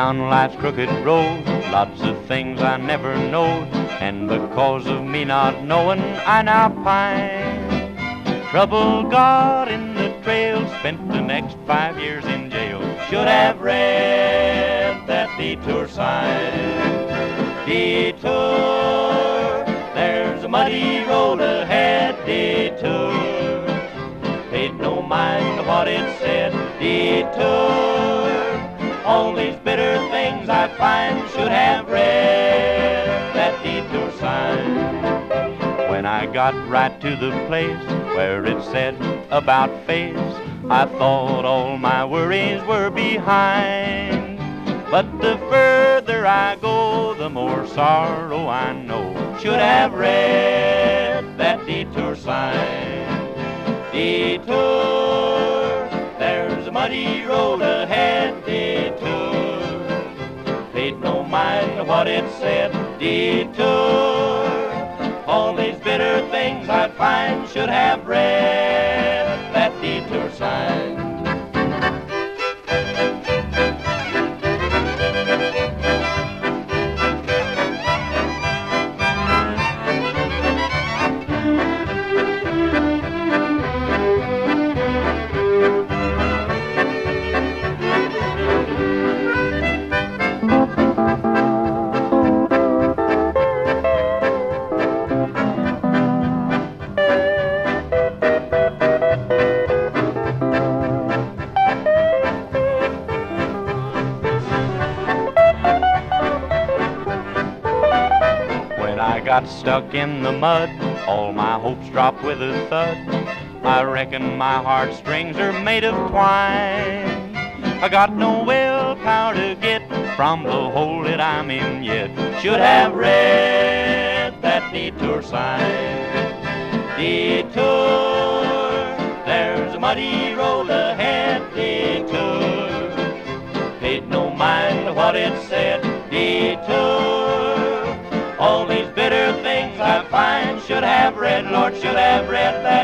down life's crooked road, lots of things I never knowed, and because of me not knowing, I now pine. Trouble got in the trail, spent the next 5 years in jail. Should have read that detour sign. Detour, there's a muddy road ahead. Detour, paid no mind to what it said. Detour, all these bitter things I find. Should have read that detour sign. When I got right to the place where it said about face, I thought all my worries were behind. But the further I go, the more sorrow I know. Should have read that detour sign. Detour, there's a muddy road ahead. Detour, paid no mind to what it said. Detour, all these bitter things I find. Should have read that detour sign. I got stuck in the mud, all my hopes dropped with a thud. I reckon my heartstrings are made of twine. I got no willpower to get from the hole that I'm in yet. Should have read that detour sign. Detour, there's a muddy road ahead. Detour, paid no mind to what it said. Detour, all these bitter things I find. Should have read, Lord, should have read that